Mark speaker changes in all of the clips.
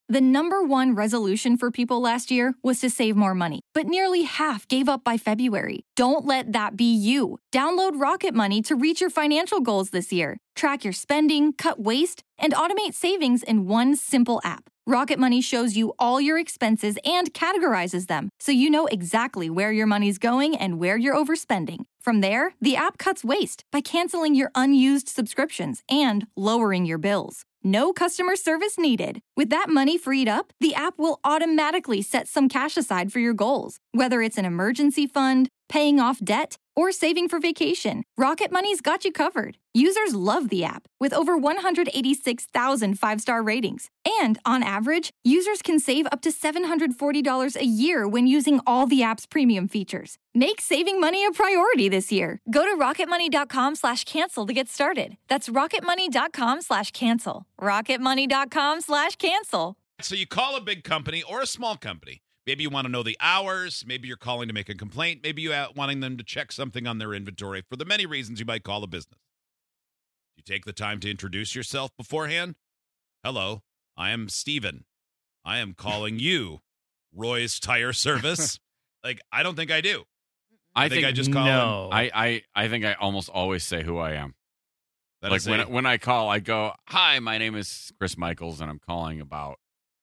Speaker 1: The number one resolution for people last year was to save more money, but nearly half gave up by February. Don't let that be you. Download Rocket Money to reach your financial goals this year. Track your spending, cut waste, and automate savings in one simple app. Rocket Money shows you all your expenses and categorizes them, so you know exactly where your money's going and where you're overspending. From there, the app cuts waste by canceling your unused subscriptions and lowering your bills. No customer service needed. With that money freed up, the app will automatically set some cash aside for your goals, whether it's an emergency fund, paying off debt, or saving for vacation. Rocket Money's got you covered. Users love the app, with over 186,000 five-star ratings. And on average, users can save up to $740 a year when using all the app's premium features. Make saving money a priority this year. Go to rocketmoney.com/cancel to get started. That's rocketmoney.com/cancel. rocketmoney.com/cancel.
Speaker 2: So you call a big company or a small company. Maybe you want to know the hours. Maybe you're calling to make a complaint. Maybe you're wanting them to check something on their inventory. For the many reasons you might call a business. You take the time to introduce yourself beforehand. Hello, I am Steven. I am calling you, Roy's Tire Service. Like, I don't think I do.
Speaker 3: I think
Speaker 2: I just call him.
Speaker 3: I think I almost always say who I am.
Speaker 2: That
Speaker 3: Like
Speaker 2: is
Speaker 3: when I call, I go, "Hi, my name is Chris Michaels, and I'm calling about."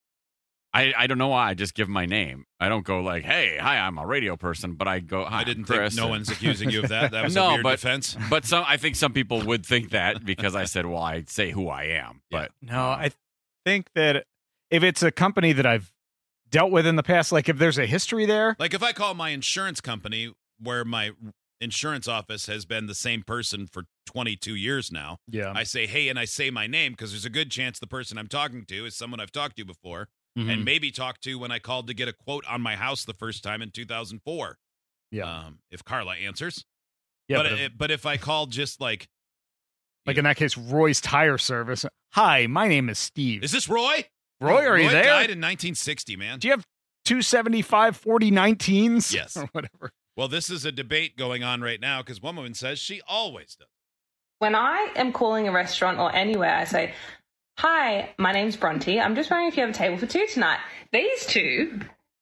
Speaker 3: I don't know why. I just give my name. I don't go like, "Hey, hi, I'm a radio person," but I go, "Hi,
Speaker 2: I didn't
Speaker 3: I'm Chris."
Speaker 2: think no one's accusing you of that. That was
Speaker 3: No,
Speaker 2: a weird
Speaker 3: but-
Speaker 2: defense.
Speaker 3: But I think some people would think that because I said, "Well, I say who I am." But
Speaker 4: No, I think that if it's a company that I've dealt with in the past, like if there's a history there,
Speaker 2: Like if I call my insurance company where my insurance office has been the same person for 22 years now,
Speaker 4: yeah,
Speaker 2: I say, hey, and I say my name because there's a good chance the person I'm talking to is someone I've talked to before
Speaker 4: Mhm.
Speaker 2: and maybe talked to when I called to get a quote on my house the first time in 2004.
Speaker 4: yeah,
Speaker 2: If Carla answers.
Speaker 4: yeah.
Speaker 2: But if I called just like
Speaker 4: in that case, Roy's Tire Service. Hi, my name is Steve.
Speaker 2: is this Roy?
Speaker 4: Roy, are you there?
Speaker 2: Died in 1960, man.
Speaker 4: Do you have 275 4019s?
Speaker 2: Yes.
Speaker 4: Or whatever.
Speaker 2: Well, this is a debate going on right now because one woman says she always does.
Speaker 5: When I am calling a restaurant or anywhere, I say, "Hi, my name's Bronte. I'm just wondering if you have a table for two tonight." These two.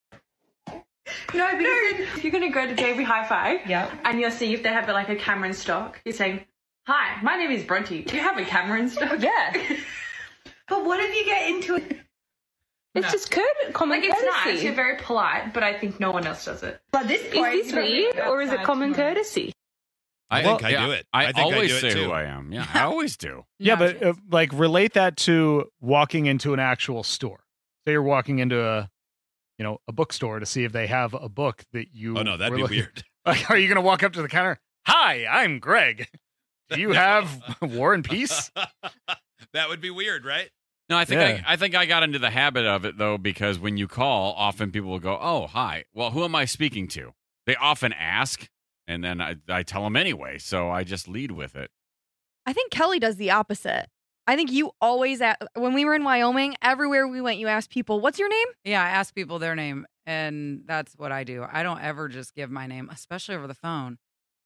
Speaker 5: No, because you're going to go to JB Hi-Fi.
Speaker 6: Yep.
Speaker 5: And you'll see if they have like a camera in stock. You're saying, "Hi, my name is Bronte. Do you have a camera in stock?" Yeah.
Speaker 6: But what if you get into it?
Speaker 5: It's just common
Speaker 6: Like, it's
Speaker 5: courtesy.
Speaker 6: nice. You're very polite, but I think no one else does it.
Speaker 5: But is this weird or is it common courtesy?
Speaker 2: I think I do it.
Speaker 3: I
Speaker 2: I think I
Speaker 3: always
Speaker 2: do it
Speaker 3: say
Speaker 2: too.
Speaker 3: who I am. Yeah, I always do.
Speaker 4: Yeah, but like relate that to walking into an actual store. Say you're walking into a bookstore to see if they have a book that you.
Speaker 2: Oh, no, that'd
Speaker 4: were
Speaker 2: be
Speaker 4: looking-
Speaker 2: weird.
Speaker 4: Like, are you going to walk up to the counter? Hi, I'm Greg. Do you have War and Peace?
Speaker 2: That would be weird, right?
Speaker 3: No, I think
Speaker 4: Yeah.
Speaker 3: I think I got into the habit of it though, because when you call, often people will go, "Oh, hi. Well, who am I speaking to?" They often ask, and then I tell them anyway. So I just lead with it.
Speaker 7: I think Kelly does the opposite. I think you always, when we were in Wyoming, everywhere we went, you asked people, "What's your name?"
Speaker 8: Yeah, I ask people their name, and that's what I do. I don't ever just give my name, especially over the phone.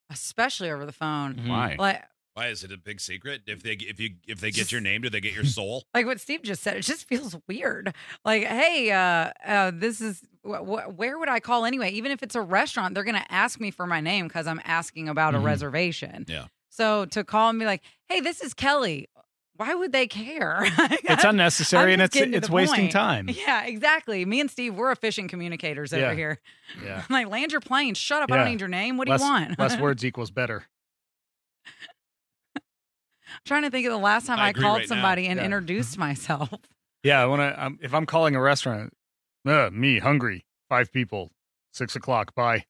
Speaker 3: Why?
Speaker 2: Why is it a big secret? If they get your name, do they get your soul?
Speaker 8: Like what Steve just said, it just feels weird. Like, hey, this is where would I call anyway? Even if it's a restaurant, they're gonna ask me for my name because I'm asking about a reservation.
Speaker 2: Yeah.
Speaker 8: So to call and be like, hey, this is Kelly. Why would they care?
Speaker 4: It's unnecessary
Speaker 8: I'm
Speaker 4: and
Speaker 8: just getting to
Speaker 4: it's
Speaker 8: the
Speaker 4: wasting
Speaker 8: point.
Speaker 4: time.
Speaker 8: Yeah, exactly. Me and Steve, we're efficient communicators over here.
Speaker 4: Yeah.
Speaker 8: I'm like, land your plane. Shut up. I
Speaker 4: Yeah.
Speaker 8: don't need your name. What do you want?
Speaker 4: Less words equals better.
Speaker 8: I'm trying to think of the last time
Speaker 2: I
Speaker 8: I
Speaker 2: agree
Speaker 8: called
Speaker 2: right now.
Speaker 8: somebody and
Speaker 4: Yeah.
Speaker 8: introduced myself.
Speaker 4: Yeah, if I'm calling a restaurant, me hungry, 5 people, 6 o'clock, bye.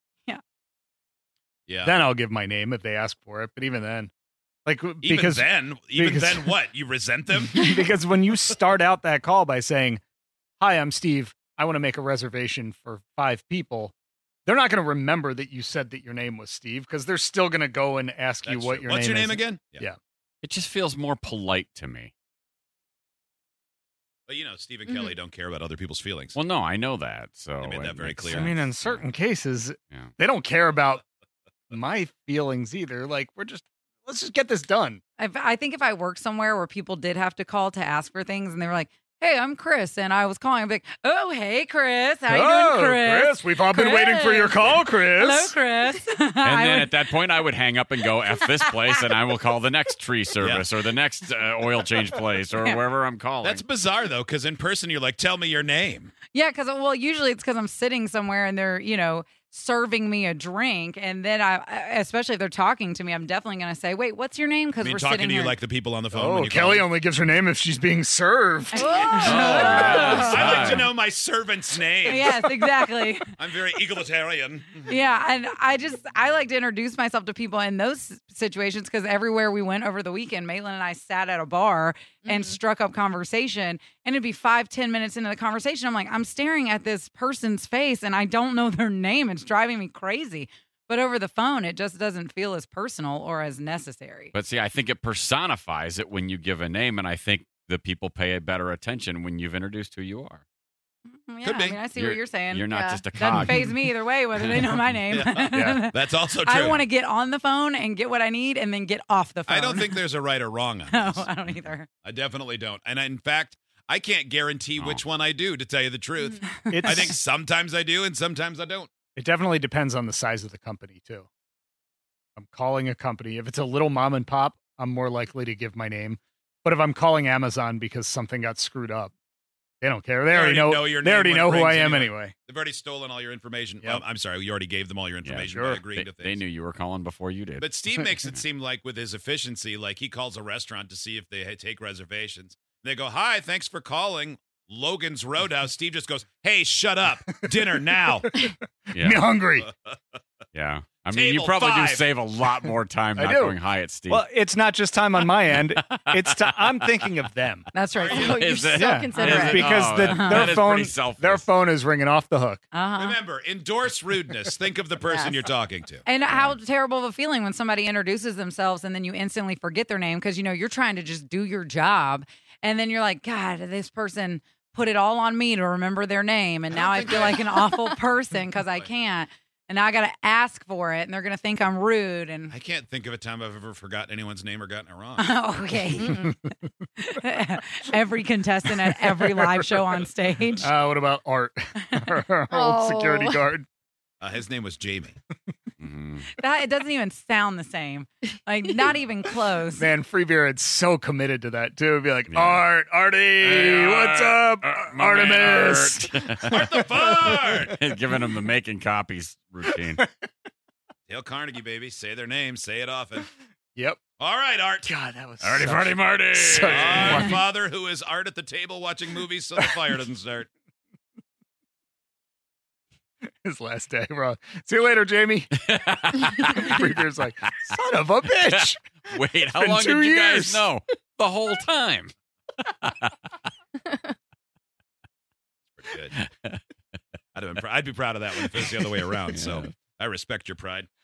Speaker 2: Yeah.
Speaker 4: Then I'll give my name if they ask for it. But even then, like
Speaker 2: Even
Speaker 4: because-
Speaker 2: then, what? You resent them?
Speaker 4: because when you start out that call by saying, "Hi, I'm Steve. I want to make a reservation for 5 people," they're not going to remember that you said that your name was Steve because they're still going to go and ask you
Speaker 2: That's
Speaker 4: what
Speaker 2: true.
Speaker 4: your
Speaker 2: What's
Speaker 4: name
Speaker 2: your
Speaker 4: is.
Speaker 2: name again?
Speaker 4: Yeah.
Speaker 3: It just feels more polite to me.
Speaker 2: But Steve and Kelly don't care about other people's feelings.
Speaker 3: Well, no, I know that. So
Speaker 2: They made that
Speaker 3: it
Speaker 2: very
Speaker 3: makes
Speaker 2: clear.
Speaker 4: I mean, in
Speaker 3: sense.
Speaker 4: certain cases,
Speaker 3: Yeah.
Speaker 4: they don't care about my feelings either. Like, let's just get this done.
Speaker 8: I think if I worked somewhere where people did have to call to ask for things and they were like, hey, I'm Chris, and I was calling. I'm like, oh, hey, Chris. How you doing, Chris?
Speaker 4: We've all been waiting for your call, Chris.
Speaker 8: Hello, Chris.
Speaker 3: And then at that point, I would hang up and go, F this place, and I will call the next tree service or the next oil change place or wherever I'm calling.
Speaker 2: That's bizarre, though, because in person, you're like, tell me your name.
Speaker 8: Yeah, because, usually it's because I'm sitting somewhere and they're, serving me a drink, and then especially if they're talking to me, I'm definitely going to say, wait, what's your name? Because we're
Speaker 2: talking
Speaker 8: sitting
Speaker 2: to you
Speaker 8: here.
Speaker 2: like the people on the phone.
Speaker 4: Oh,
Speaker 2: when you
Speaker 4: Kelly
Speaker 2: call
Speaker 4: only gives her name if she's being served.
Speaker 3: yes.
Speaker 2: I like to know my servant's name.
Speaker 8: Yes, exactly.
Speaker 2: I'm very egalitarian.
Speaker 8: Yeah, and I like to introduce myself to people in those situations because everywhere we went over the weekend, Maitland and I sat at a bar and struck up conversation, and it'd be 5-10 minutes into the conversation. I'm like, I'm staring at this person's face and I don't know their name. It's driving me crazy. But over the phone, it just doesn't feel as personal or as necessary.
Speaker 3: But see, I think it personifies it when you give a name, and I think the people pay a better attention when you've introduced who you are.
Speaker 8: Yeah,
Speaker 2: Could be.
Speaker 8: I mean, I see what you're saying.
Speaker 3: You're not
Speaker 7: Yeah.
Speaker 3: just a
Speaker 8: Doesn't
Speaker 3: cog.
Speaker 8: phase me either way, whether they know my name.
Speaker 4: Yeah.
Speaker 2: That's also true.
Speaker 8: I want to get on the phone and get what I need and then get off the phone.
Speaker 2: I don't think there's a right or wrong on
Speaker 8: No,
Speaker 2: this.
Speaker 8: I don't either.
Speaker 2: I definitely don't. And in fact, I can't guarantee which one I do, to tell you the truth. I think sometimes I do and sometimes I don't.
Speaker 4: It definitely depends on the size of the company, too. I'm calling a company. If it's a little mom and pop, I'm more likely to give my name. But if I'm calling Amazon because something got screwed up, they don't care. They already know
Speaker 2: your
Speaker 4: They
Speaker 2: name
Speaker 4: already
Speaker 2: when
Speaker 4: know
Speaker 2: it
Speaker 4: who I
Speaker 2: rings
Speaker 4: am
Speaker 2: anyway.
Speaker 4: anyway.
Speaker 2: They've already stolen all your information.
Speaker 4: Yep.
Speaker 2: I'm sorry, you already gave them all your information
Speaker 4: sure.
Speaker 2: by agreeing to things.
Speaker 3: They knew you were calling before you did.
Speaker 2: But Steve makes it seem like with his efficiency, like he calls a restaurant to see if they take reservations. They go, hi, thanks for calling Logan's Roadhouse. Steve just goes, hey, shut up. Dinner now.
Speaker 3: Yeah.
Speaker 4: Me hungry.
Speaker 3: Yeah. I mean, you
Speaker 2: Table
Speaker 3: probably
Speaker 2: 5.
Speaker 3: do save a lot more time
Speaker 4: I
Speaker 3: not
Speaker 4: do.
Speaker 3: going hi at Steve.
Speaker 4: Well, it's not just time on my end. I'm thinking of them.
Speaker 8: That's right.
Speaker 7: Oh, you're
Speaker 3: Is
Speaker 7: so
Speaker 3: it?
Speaker 4: Yeah.
Speaker 7: considerate.
Speaker 3: Is it?
Speaker 4: Because
Speaker 3: Oh,
Speaker 4: their
Speaker 3: that is
Speaker 4: phone,
Speaker 3: pretty selfless.
Speaker 4: their phone is ringing off the hook.
Speaker 8: Uh-huh.
Speaker 2: Remember, endorse rudeness. Think of the person
Speaker 7: Yes.
Speaker 2: you're talking to.
Speaker 8: And how terrible of a feeling when somebody introduces themselves and then you instantly forget their name because, you're trying to just do your job. And then you're like, God, this person put it all on me to remember their name. And now I feel like an awful person because I can't. And now I got to ask for it. And they're going to think I'm rude. And
Speaker 2: I can't think of a time I've ever forgotten anyone's name or gotten it wrong.
Speaker 8: okay. Every contestant at every live show on stage.
Speaker 4: What about Art, our old security
Speaker 7: Oh.
Speaker 4: guard?
Speaker 2: His name was Jamie.
Speaker 3: Mhm.
Speaker 8: That it doesn't even sound the same. Like not even close.
Speaker 4: Man, Free Beer is so committed to that too. It'd be like,
Speaker 3: Yeah.
Speaker 4: Artie,
Speaker 3: Hey,
Speaker 4: what's
Speaker 3: Art.
Speaker 4: up,
Speaker 3: My man,
Speaker 4: Artemis?
Speaker 3: Art.
Speaker 2: Art the Fart!
Speaker 3: Giving them the making copies routine.
Speaker 2: Dale Carnegie, baby. Say their name. Say it often.
Speaker 4: Yep.
Speaker 2: All right, Art.
Speaker 4: God, that was
Speaker 3: Artie,
Speaker 4: such-
Speaker 3: Farty, Marty.
Speaker 4: such
Speaker 2: Our
Speaker 4: fun.
Speaker 2: father, who is Art at the table watching movies so the fire doesn't start.
Speaker 4: His last day. Bro. See you later, Jamie. Free Beer's like, son of a bitch.
Speaker 3: Wait, how
Speaker 4: been
Speaker 3: long
Speaker 4: 2
Speaker 3: did you guys
Speaker 4: years.
Speaker 3: know? The whole time.
Speaker 2: Pretty good. I'd be proud of that one if it was the other way around. So I respect your pride.